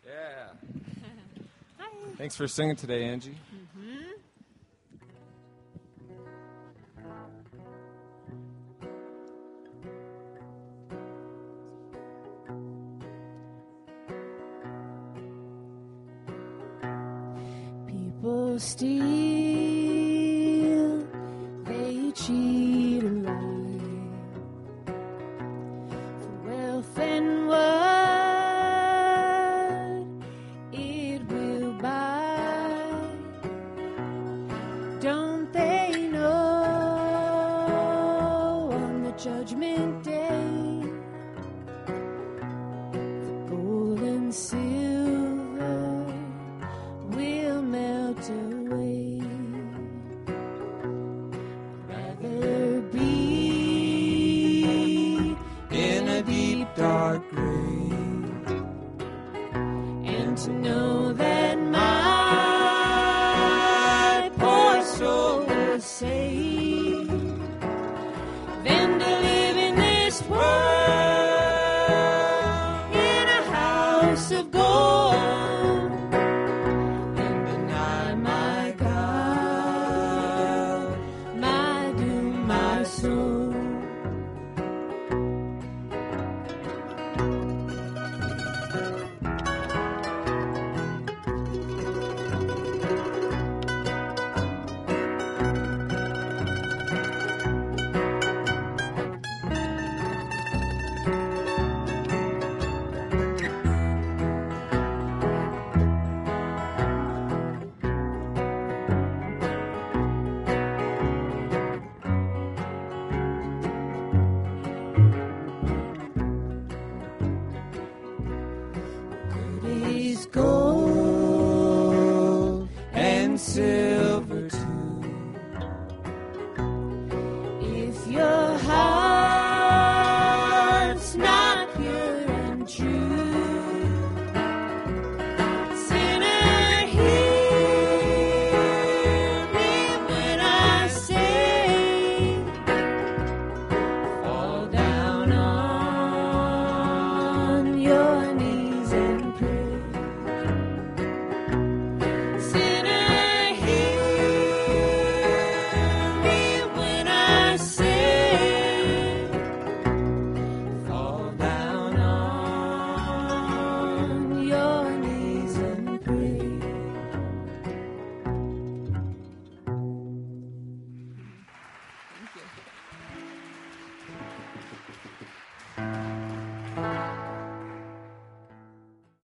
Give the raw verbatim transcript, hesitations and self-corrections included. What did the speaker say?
Yeah. Hi. Thanks for singing today, Angie. Mm-hmm. People steal, they cheat and lie for wealth and what it will buy. Don't they know on the judgment day the gold and silver will melt away? Rather be In a deep, dark grave. and to know that my poor soul was saved than to live in this world in a house of gold and deny my God, my doom, my soul. Good is gold And silver